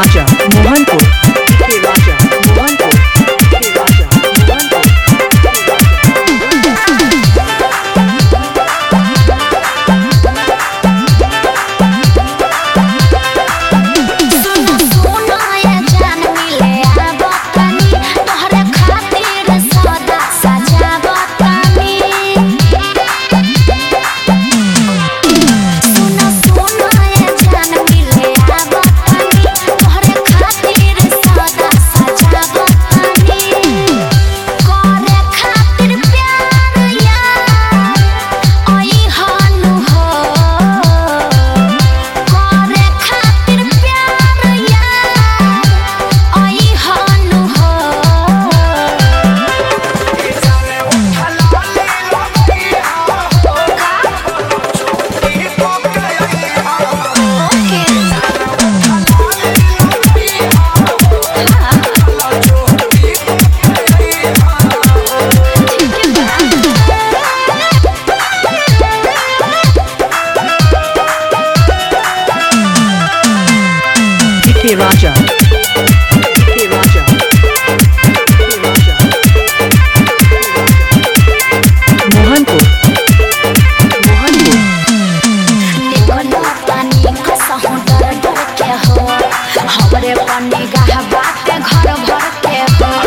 Raja, Mohanpur. DK Raja, Mohanpur. DK Raja, Mohanpur. DK Raja, DK Raja, DK Raja, Mohanpur, Mohanpur. हमरे पन्नी गाह बात घर भर के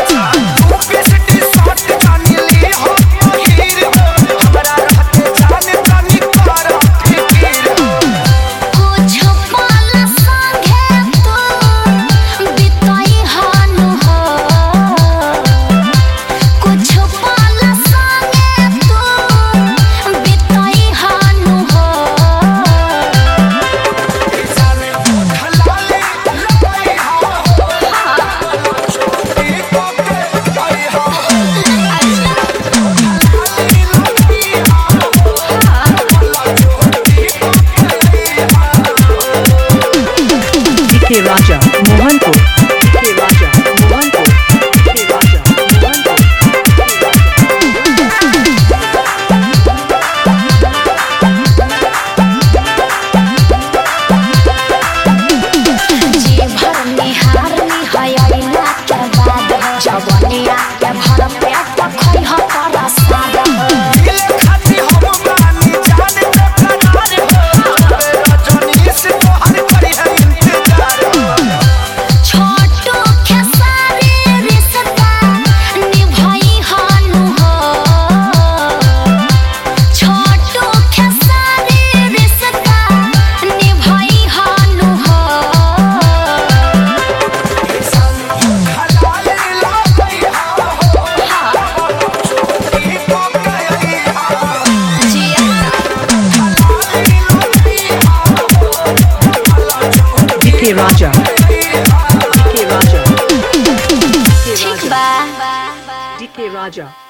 DK Raja, Mohanpur. DK Raja, Mohanpur. DK Raja, Mohanpur. जी भर निहार निहायला के बाद जवनिया के भर पेट खई ह कर सादा DK Raja, DK Raja, ठीक बा DK Raja.